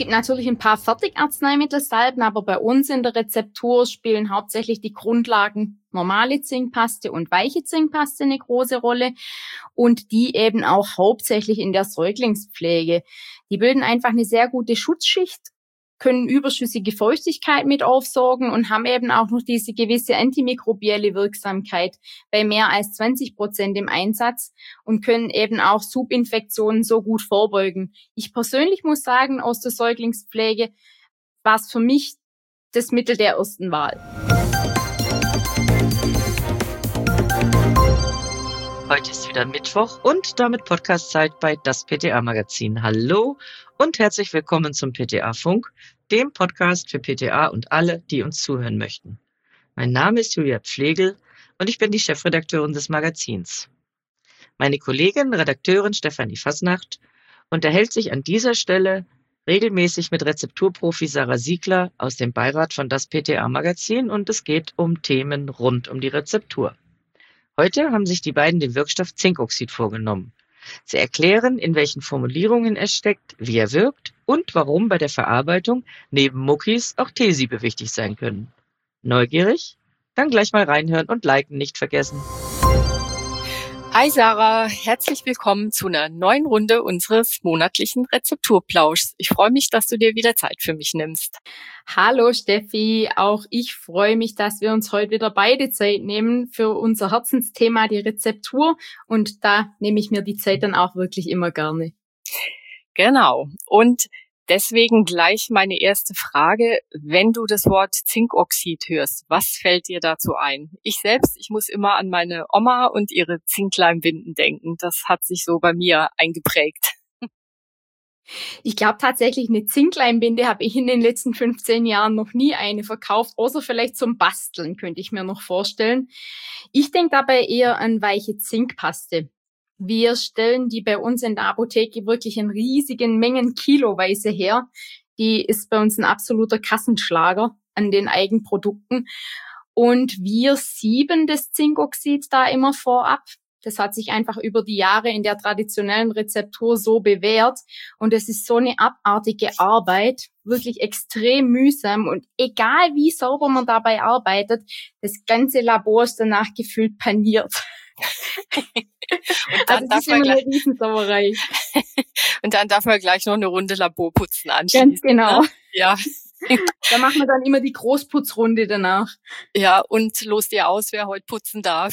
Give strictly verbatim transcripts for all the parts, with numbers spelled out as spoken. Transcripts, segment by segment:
gibt natürlich ein paar Fertigarzneimittelsalben, aber bei uns in der Rezeptur spielen hauptsächlich die Grundlagen normale Zinkpaste und weiche Zinkpaste eine große Rolle und die eben auch hauptsächlich in der Säuglingspflege. Die bilden einfach eine sehr gute Schutzschicht, können überschüssige Feuchtigkeit mit aufsaugen und haben eben auch noch diese gewisse antimikrobielle Wirksamkeit bei mehr als zwanzig Prozent im Einsatz und können eben auch Subinfektionen so gut vorbeugen. Ich persönlich muss sagen, aus der Säuglingspflege war es für mich das Mittel der ersten Wahl. Heute ist wieder Mittwoch und damit Podcast-Zeit bei das P T A-Magazin. Hallo und herzlich willkommen zum P T A-Funk, dem Podcast für P T A und alle, die uns zuhören möchten. Mein Name ist Julia Pflegel und ich bin die Chefredakteurin des Magazins. Meine Kollegin, Redakteurin Stefanie Fasnacht, unterhält sich an dieser Stelle regelmäßig mit Rezepturprofi Sarah Siegler aus dem Beirat von das P T A-Magazin und es geht um Themen rund um die Rezeptur. Heute haben sich die beiden den Wirkstoff Zinkoxid vorgenommen. Sie erklären, in welchen Formulierungen er steckt, wie er wirkt und warum bei der Verarbeitung neben Muckis auch Teesiebe wichtig sein können. Neugierig? Dann gleich mal reinhören und liken nicht vergessen. Hi Sarah, herzlich willkommen zu einer neuen Runde unseres monatlichen Rezepturplauschs. Ich freue mich, dass du dir wieder Zeit für mich nimmst. Hallo Steffi, auch ich freue mich, dass wir uns heute wieder beide Zeit nehmen für unser Herzensthema, die Rezeptur. Und da nehme ich mir die Zeit dann auch wirklich immer gerne. Genau. Und deswegen gleich meine erste Frage. Wenn du das Wort Zinkoxid hörst, was fällt dir dazu ein? Ich selbst, ich muss immer an meine Oma und ihre Zinkleimbinden denken. Das hat sich so bei mir eingeprägt. Ich glaube tatsächlich, eine Zinkleimbinde habe ich in den letzten fünfzehn Jahren noch nie eine verkauft, außer vielleicht zum Basteln, könnte ich mir noch vorstellen. Ich denke dabei eher an weiche Zinkpaste. Wir stellen die bei uns in der Apotheke wirklich in riesigen Mengen kiloweise her. Die ist bei uns ein absoluter Kassenschlager an den Eigenprodukten. Und wir sieben das Zinkoxid da immer vorab. Das hat sich einfach über die Jahre in der traditionellen Rezeptur so bewährt. Und es ist so eine abartige Arbeit, wirklich extrem mühsam. Und egal wie sauber man dabei arbeitet, das ganze Labor ist danach gefühlt paniert. Und dann also das ist immer eine Riesensauerei. Und dann darf man gleich noch eine Runde Laborputzen anschließen. Ganz genau. Ne? Ja. Da machen wir dann immer die Großputzrunde danach. Ja, und los dir aus, wer heute putzen darf.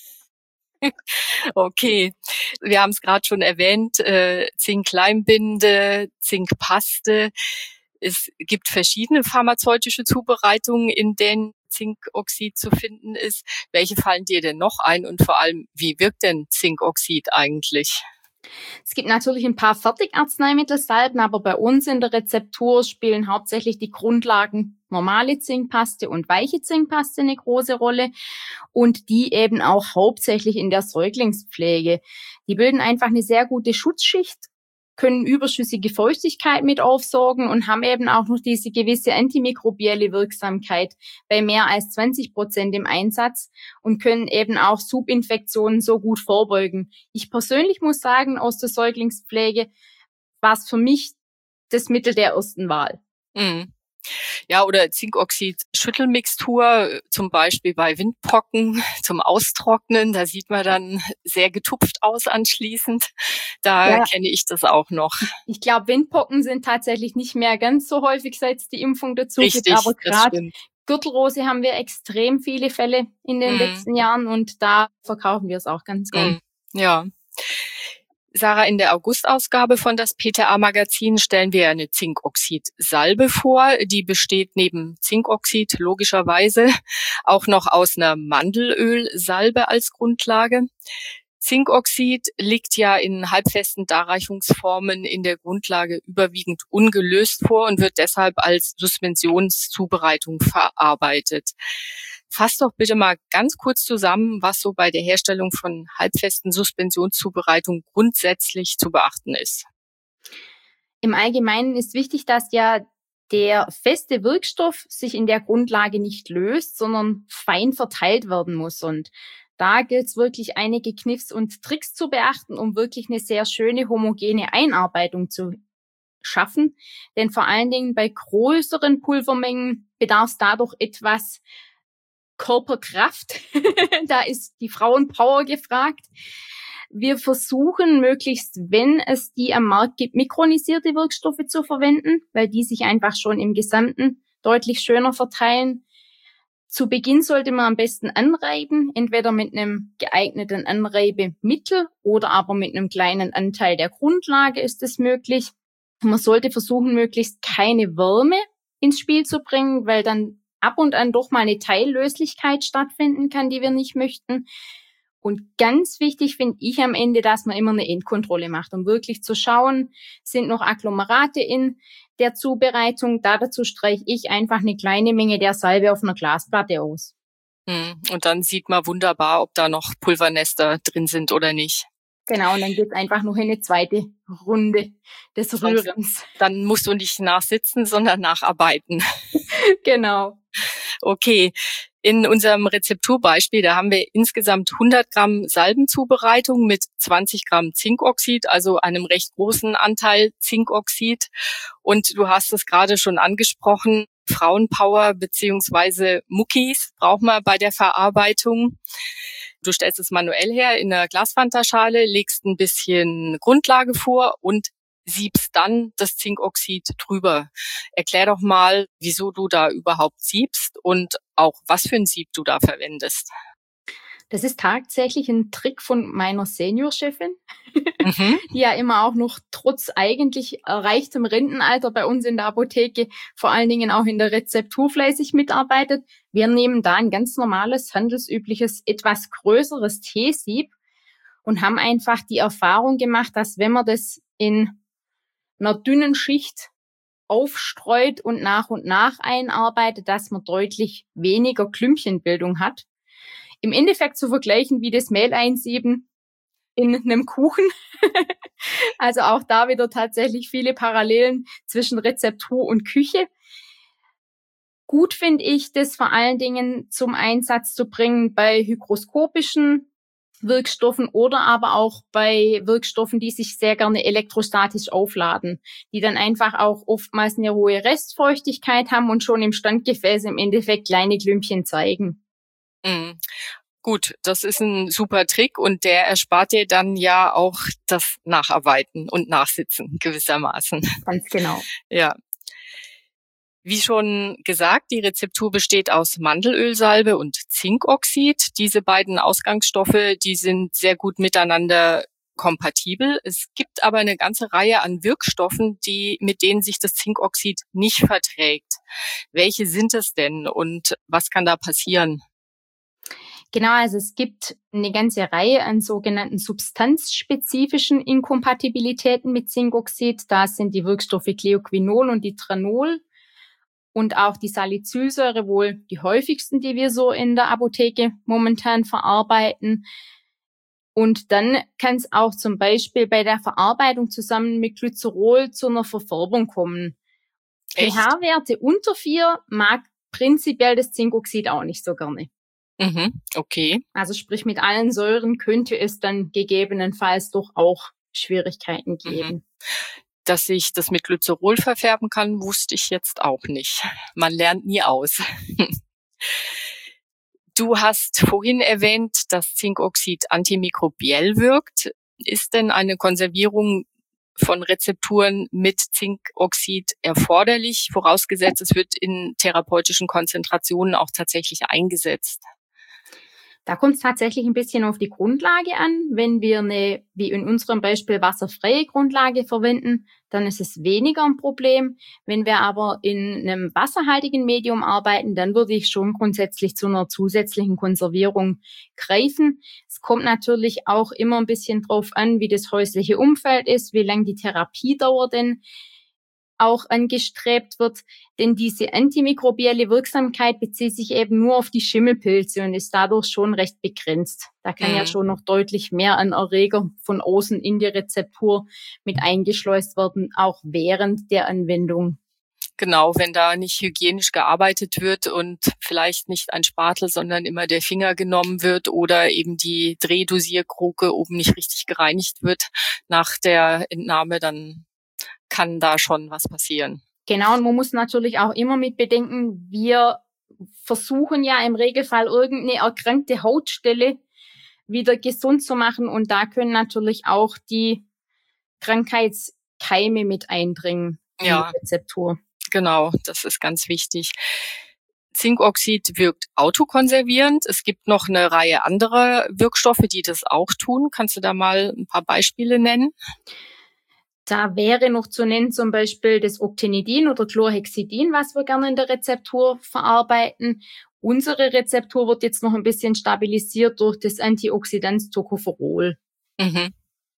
Okay, wir haben es gerade schon erwähnt, äh, Zinkleimbinde, Zinkpaste. Es gibt verschiedene pharmazeutische Zubereitungen, in denen Zinkoxid zu finden ist. Welche fallen dir denn noch ein und vor allem, wie wirkt denn Zinkoxid eigentlich? Es gibt natürlich ein paar Fertigarzneimittelsalben, aber bei uns in der Rezeptur spielen hauptsächlich die Grundlagen normale Zinkpaste und weiche Zinkpaste eine große Rolle und die eben auch hauptsächlich in der Säuglingspflege. Die bilden einfach eine sehr gute Schutzschicht, können überschüssige Feuchtigkeit mit aufsaugen und haben eben auch noch diese gewisse antimikrobielle Wirksamkeit bei mehr als zwanzig Prozent im Einsatz und können eben auch Subinfektionen so gut vorbeugen. Ich persönlich muss sagen, aus der Säuglingspflege war es für mich das Mittel der ersten Wahl. Mhm. Ja, oder Zinkoxid-Schüttelmixtur, zum Beispiel bei Windpocken zum Austrocknen. Da sieht man dann sehr getupft aus anschließend. Da ja. kenne ich das auch noch. Ich glaube, Windpocken sind tatsächlich nicht mehr ganz so häufig, seit es die Impfung dazu Richtig, gibt. Aber gerade Gürtelrose haben wir extrem viele Fälle in den mm. letzten Jahren und da verkaufen wir es auch ganz gern. Mm. Ja. Sarah, in der August-Ausgabe von das P T A-Magazin stellen wir eine Zinkoxid-Salbe vor. Die besteht neben Zinkoxid logischerweise auch noch aus einer Mandelölsalbe als Grundlage. Zinkoxid liegt ja in halbfesten Darreichungsformen in der Grundlage überwiegend ungelöst vor und wird deshalb als Suspensionszubereitung verarbeitet. Fass doch bitte mal ganz kurz zusammen, was so bei der Herstellung von halbfesten Suspensionszubereitungen grundsätzlich zu beachten ist. Im Allgemeinen ist wichtig, dass ja der feste Wirkstoff sich in der Grundlage nicht löst, sondern fein verteilt werden muss. Und da gilt es wirklich, einige Kniffs und Tricks zu beachten, um wirklich eine sehr schöne homogene Einarbeitung zu schaffen. Denn vor allen Dingen bei größeren Pulvermengen bedarf es dadurch etwas Körperkraft. Da ist die Frauenpower gefragt. Wir versuchen möglichst, wenn es die am Markt gibt, mikronisierte Wirkstoffe zu verwenden, weil die sich einfach schon im Gesamten deutlich schöner verteilen. Zu Beginn sollte man am besten anreiben, entweder mit einem geeigneten Anreibemittel oder aber mit einem kleinen Anteil der Grundlage ist es möglich. Man sollte versuchen, möglichst keine Wärme ins Spiel zu bringen, weil dann ab und an doch mal eine Teillöslichkeit stattfinden kann, die wir nicht möchten. Und ganz wichtig finde ich am Ende, dass man immer eine Endkontrolle macht, um wirklich zu schauen, sind noch Agglomerate in der Zubereitung. Da dazu streiche ich einfach eine kleine Menge der Salbe auf einer Glasplatte aus. Und dann sieht man wunderbar, ob da noch Pulvernester drin sind oder nicht. Genau, und dann geht es einfach noch eine zweite Runde des Rührens. Dann musst du nicht nachsitzen, sondern nacharbeiten. Genau. Okay. In unserem Rezepturbeispiel, da haben wir insgesamt hundert Gramm Salbenzubereitung mit zwanzig Gramm Zinkoxid, also einem recht großen Anteil Zinkoxid. Und du hast es gerade schon angesprochen, Frauenpower beziehungsweise Muckis braucht man bei der Verarbeitung. Du stellst es manuell her in einer Glasfantaschale, legst ein bisschen Grundlage vor und siebst dann das Zinkoxid drüber. Erklär doch mal, wieso du da überhaupt siebst und auch was für ein Sieb du da verwendest. Das ist tatsächlich ein Trick von meiner Seniorchefin, mhm. die ja immer auch noch trotz eigentlich erreichtem Rentenalter bei uns in der Apotheke, vor allen Dingen auch in der Rezeptur fleißig mitarbeitet. Wir nehmen da ein ganz normales, handelsübliches, etwas größeres Teesieb und haben einfach die Erfahrung gemacht, dass wenn man das in einer dünnen Schicht aufstreut und nach und nach einarbeitet, dass man deutlich weniger Klümpchenbildung hat. Im Endeffekt zu vergleichen wie das Mehl einsieben in einem Kuchen. Also auch da wieder tatsächlich viele Parallelen zwischen Rezeptur und Küche. Gut finde ich, das vor allen Dingen zum Einsatz zu bringen bei hygroskopischen Wirkstoffen oder aber auch bei Wirkstoffen, die sich sehr gerne elektrostatisch aufladen, die dann einfach auch oftmals eine hohe Restfeuchtigkeit haben und schon im Standgefäß im Endeffekt kleine Klümpchen zeigen. Mhm. Gut, das ist ein super Trick und der erspart dir dann ja auch das Nacharbeiten und Nachsitzen gewissermaßen. Ganz genau. Ja. Wie schon gesagt, die Rezeptur besteht aus Mandelölsalbe und Zinkoxid. Diese beiden Ausgangsstoffe, die sind sehr gut miteinander kompatibel. Es gibt aber eine ganze Reihe an Wirkstoffen, die, mit denen sich das Zinkoxid nicht verträgt. Welche sind es denn und was kann da passieren? Genau, also es gibt eine ganze Reihe an sogenannten substanzspezifischen Inkompatibilitäten mit Zinkoxid. Da sind die Wirkstoffe Cleoquinol und Ditranol. Und auch die Salicylsäure wohl die häufigsten, die wir so in der Apotheke momentan verarbeiten. Und dann kann es auch zum Beispiel bei der Verarbeitung zusammen mit Glycerol zu einer Verfärbung kommen. pH-Werte unter vier mag prinzipiell das Zinkoxid auch nicht so gerne. Mhm, okay. Also sprich, mit allen Säuren könnte es dann gegebenenfalls doch auch Schwierigkeiten geben. Mhm. Dass sich das mit Glycerol verfärben kann, wusste ich jetzt auch nicht. Man lernt nie aus. Du hast vorhin erwähnt, dass Zinkoxid antimikrobiell wirkt. Ist denn eine Konservierung von Rezepturen mit Zinkoxid erforderlich, vorausgesetzt es wird in therapeutischen Konzentrationen auch tatsächlich eingesetzt? Da kommt es tatsächlich ein bisschen auf die Grundlage an. Wenn wir eine, wie in unserem Beispiel, wasserfreie Grundlage verwenden, dann ist es weniger ein Problem. Wenn wir aber in einem wasserhaltigen Medium arbeiten, dann würde ich schon grundsätzlich zu einer zusätzlichen Konservierung greifen. Es kommt natürlich auch immer ein bisschen drauf an, wie das häusliche Umfeld ist, wie lang die Therapiedauer denn auch angestrebt wird, denn diese antimikrobielle Wirksamkeit bezieht sich eben nur auf die Schimmelpilze und ist dadurch schon recht begrenzt. Da kann mhm. ja schon noch deutlich mehr an Erreger von außen in die Rezeptur mit eingeschleust werden, auch während der Anwendung. Genau, wenn da nicht hygienisch gearbeitet wird und vielleicht nicht ein Spatel, sondern immer der Finger genommen wird oder eben die Drehdosierkruke oben nicht richtig gereinigt wird nach der Entnahme, dann kann da schon was passieren. Genau, und man muss natürlich auch immer mit bedenken, wir versuchen ja im Regelfall irgendeine erkrankte Hautstelle wieder gesund zu machen und da können natürlich auch die Krankheitskeime mit eindringen in Ja, die Rezeptur. Genau, das ist ganz wichtig. Zinkoxid wirkt autokonservierend. Es gibt noch eine Reihe anderer Wirkstoffe, die das auch tun. Kannst du da mal ein paar Beispiele nennen? Da wäre noch zu nennen zum Beispiel das Octinidin oder Chlorhexidin, was wir gerne in der Rezeptur verarbeiten. Unsere Rezeptur wird jetzt noch ein bisschen stabilisiert durch das Antioxidant Tocopherol. Mhm.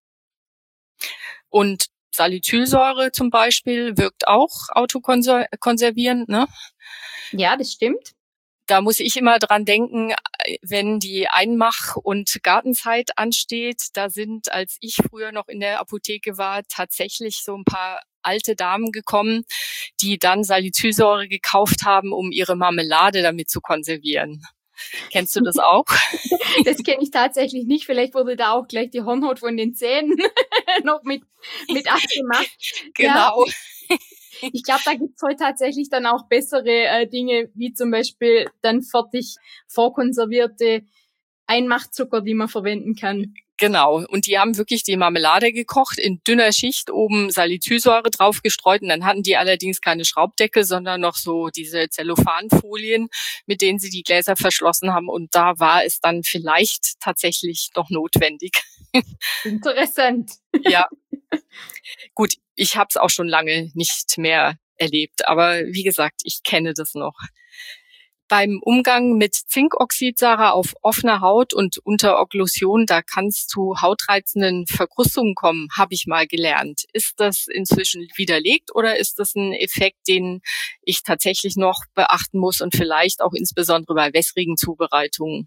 Und Salicylsäure zum Beispiel wirkt auch autokonservierend, ne? Ja, das stimmt. Da muss ich immer dran denken, wenn die Einmach- und Gartenzeit ansteht, da sind, als ich früher noch in der Apotheke war, tatsächlich so ein paar alte Damen gekommen, die dann Salicylsäure gekauft haben, um ihre Marmelade damit zu konservieren. Kennst du das auch? Das kenne ich tatsächlich nicht. Vielleicht wurde da auch gleich die Hornhaut von den Zähnen noch mit, mit abgemacht. Genau. Ja. Ich glaube, da gibt's heute tatsächlich dann auch bessere äh, Dinge, wie zum Beispiel dann fertig vorkonservierte Einmachzucker, die man verwenden kann. Genau. Und die haben wirklich die Marmelade gekocht, in dünner Schicht oben Salicylsäure drauf gestreut. Und dann hatten die allerdings keine Schraubdeckel, sondern noch so diese Zellophanfolien, mit denen sie die Gläser verschlossen haben. Und da war es dann vielleicht tatsächlich noch notwendig. Interessant. Ja. Gut, ich habe es auch schon lange nicht mehr erlebt. Aber wie gesagt, ich kenne das noch. Beim Umgang mit Zinkoxid, Sarah, auf offener Haut und unter Okklusion, da kann es zu hautreizenden Verkrustungen kommen, habe ich mal gelernt. Ist das inzwischen widerlegt oder ist das ein Effekt, den ich tatsächlich noch beachten muss und vielleicht auch insbesondere bei wässrigen Zubereitungen?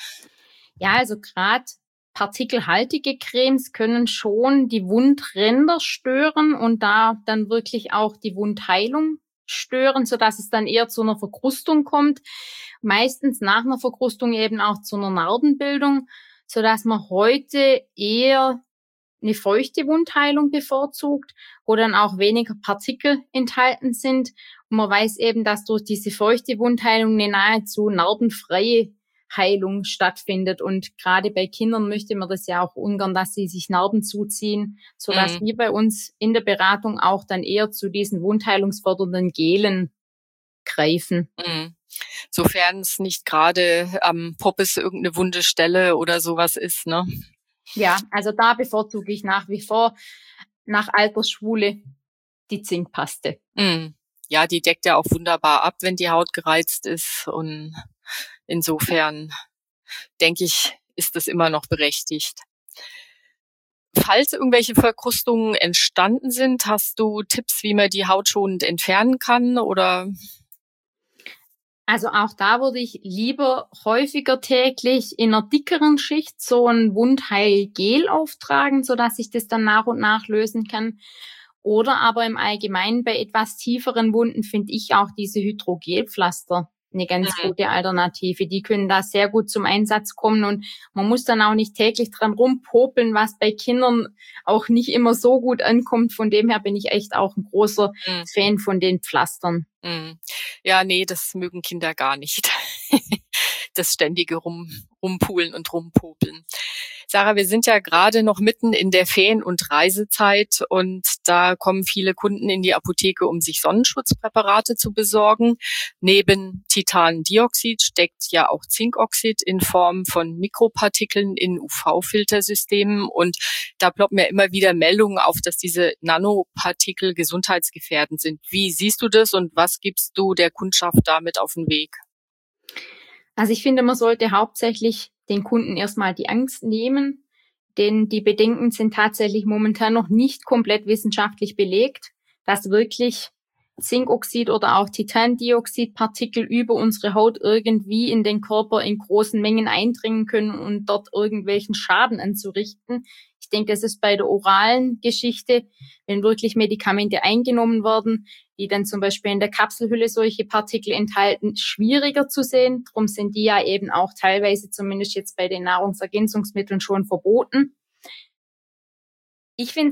Ja, also gerade partikelhaltige Cremes können schon die Wundränder stören und da dann wirklich auch die Wundheilung stören, sodass es dann eher zu einer Verkrustung kommt. Meistens nach einer Verkrustung eben auch zu einer Narbenbildung, sodass man heute eher eine feuchte Wundheilung bevorzugt, wo dann auch weniger Partikel enthalten sind. Und man weiß eben, dass durch diese feuchte Wundheilung eine nahezu narbenfreie Heilung stattfindet. Und gerade bei Kindern möchte man das ja auch ungern, dass sie sich Narben zuziehen, sodass mhm. wir bei uns in der Beratung auch dann eher zu diesen wundheilungsfördernden Gelen greifen. Mhm. Sofern es nicht gerade am Poppes irgendeine wunde Stelle oder sowas ist, ne? Ja, also da bevorzuge ich nach wie vor nach Altersschwule die Zinkpaste. Mhm. Ja, die deckt ja auch wunderbar ab, wenn die Haut gereizt ist, und insofern denke ich, ist das immer noch berechtigt. Falls irgendwelche Verkrustungen entstanden sind, hast du Tipps, wie man die Haut schonend entfernen kann, oder? Also auch da würde ich lieber häufiger täglich in einer dickeren Schicht so ein Wundheilgel auftragen, sodass ich das dann nach und nach lösen kann. Oder aber im Allgemeinen bei etwas tieferen Wunden finde ich auch diese Hydrogelpflaster eine ganz mhm. gute Alternative. Die können da sehr gut zum Einsatz kommen und man muss dann auch nicht täglich dran rumpopeln, was bei Kindern auch nicht immer so gut ankommt. Von dem her bin ich echt auch ein großer mhm. Fan von den Pflastern. Mhm. Ja, nee, das mögen Kinder gar nicht. Das ständige Rum, Rumpulen und Rumpopeln. Sarah, wir sind ja gerade noch mitten in der Ferien- und Reisezeit und da kommen viele Kunden in die Apotheke, um sich Sonnenschutzpräparate zu besorgen. Neben Titandioxid steckt ja auch Zinkoxid in Form von Mikropartikeln in U V-Filtersystemen und da ploppen ja immer wieder Meldungen auf, dass diese Nanopartikel gesundheitsgefährdend sind. Wie siehst du das und was gibst du der Kundschaft damit auf den Weg? Also ich finde, man sollte hauptsächlich den Kunden erstmal die Angst nehmen, denn die Bedenken sind tatsächlich momentan noch nicht komplett wissenschaftlich belegt, dass wirklich Zinkoxid oder auch Titandioxidpartikel über unsere Haut irgendwie in den Körper in großen Mengen eindringen können und dort irgendwelchen Schaden anzurichten. Ich denke, das ist bei der oralen Geschichte, wenn wirklich Medikamente eingenommen werden, die dann zum Beispiel in der Kapselhülle solche Partikel enthalten, schwieriger zu sehen. Darum sind die ja eben auch teilweise, zumindest jetzt bei den Nahrungsergänzungsmitteln, schon verboten. Ich finde es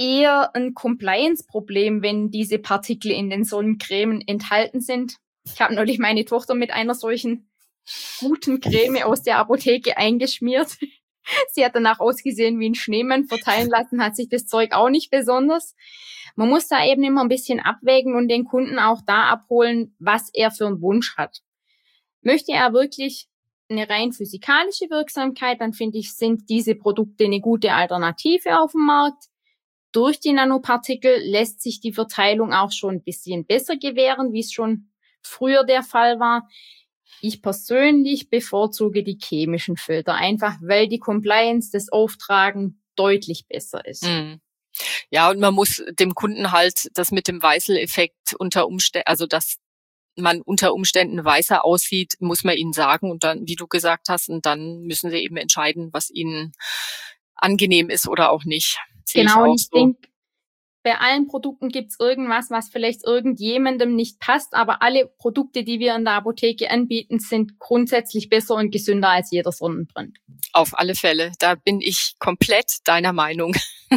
eher ein Compliance-Problem, wenn diese Partikel in den Sonnencremen enthalten sind. Ich habe neulich meine Tochter mit einer solchen guten Creme aus der Apotheke eingeschmiert. Sie hat danach ausgesehen wie ein Schneemann, verteilen lassen hat sich das Zeug auch nicht besonders. Man muss da eben immer ein bisschen abwägen und den Kunden auch da abholen, was er für einen Wunsch hat. Möchte er wirklich eine rein physikalische Wirksamkeit, dann finde ich, sind diese Produkte eine gute Alternative auf dem Markt. Durch die Nanopartikel lässt sich die Verteilung auch schon ein bisschen besser gewähren, wie es schon früher der Fall war. Ich persönlich bevorzuge die chemischen Filter, einfach weil die Compliance, das Auftragen deutlich besser ist. Mhm. Ja, und man muss dem Kunden halt das mit dem Weißel-Effekt unter Umständen, also dass man unter Umständen weißer aussieht, muss man ihnen sagen und dann, wie du gesagt hast, und dann müssen sie eben entscheiden, was ihnen angenehm ist oder auch nicht. Sehe genau, ich und ich so. denke, bei allen Produkten gibt's irgendwas, was vielleicht irgendjemandem nicht passt, aber alle Produkte, die wir in der Apotheke anbieten, sind grundsätzlich besser und gesünder als jeder Sonnenbrand. Auf alle Fälle, da bin ich komplett deiner Meinung.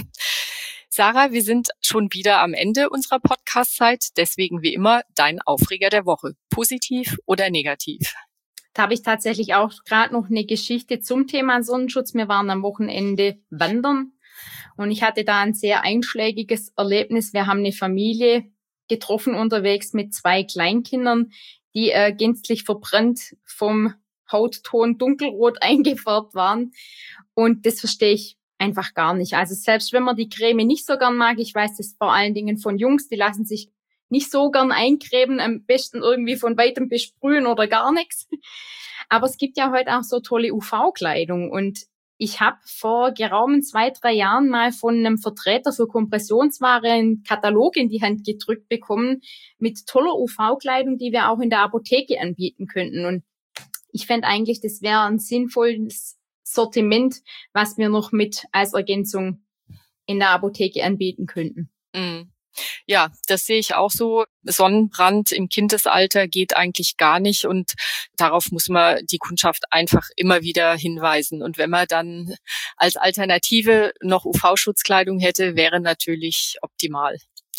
Sarah, wir sind schon wieder am Ende unserer Podcast-Zeit, deswegen wie immer dein Aufreger der Woche, positiv oder negativ? Da habe ich tatsächlich auch gerade noch eine Geschichte zum Thema Sonnenschutz. Wir waren am Wochenende wandern und ich hatte da ein sehr einschlägiges Erlebnis. Wir haben eine Familie getroffen unterwegs mit zwei Kleinkindern, die äh, gänzlich verbrannt vom Hautton dunkelrot eingefärbt waren. Und das verstehe ich einfach gar nicht. Also selbst wenn man die Creme nicht so gern mag, ich weiß das vor allen Dingen von Jungs, die lassen sich nicht so gern eincremen, am besten irgendwie von weitem besprühen oder gar nichts. Aber es gibt ja heute auch so tolle U V-Kleidung und ich habe vor geraumen zwei, drei Jahren mal von einem Vertreter für Kompressionsware einen Katalog in die Hand gedrückt bekommen mit toller U V-Kleidung, die wir auch in der Apotheke anbieten könnten. Und ich fände eigentlich, das wäre ein sinnvolles Sortiment, was wir noch mit als Ergänzung in der Apotheke anbieten könnten. Mm. Ja, das sehe ich auch so. Sonnenbrand im Kindesalter geht eigentlich gar nicht und darauf muss man die Kundschaft einfach immer wieder hinweisen. Und wenn man dann als Alternative noch U V-Schutzkleidung hätte, wäre natürlich optimal.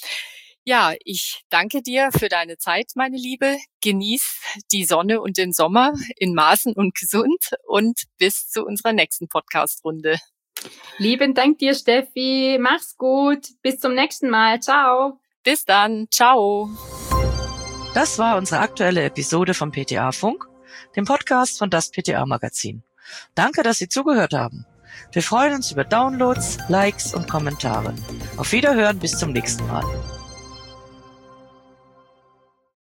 Ja, ich danke dir für deine Zeit, meine Liebe. Genieß die Sonne und den Sommer in Maßen und gesund und bis zu unserer nächsten Podcast-Runde. Lieben Dank dir, Steffi. Mach's gut. Bis zum nächsten Mal. Ciao. Bis dann. Ciao. Das war unsere aktuelle Episode vom P T A-Funk, dem Podcast von das P T A-Magazin. Danke, dass Sie zugehört haben. Wir freuen uns über Downloads, Likes und Kommentare. Auf Wiederhören, bis zum nächsten Mal.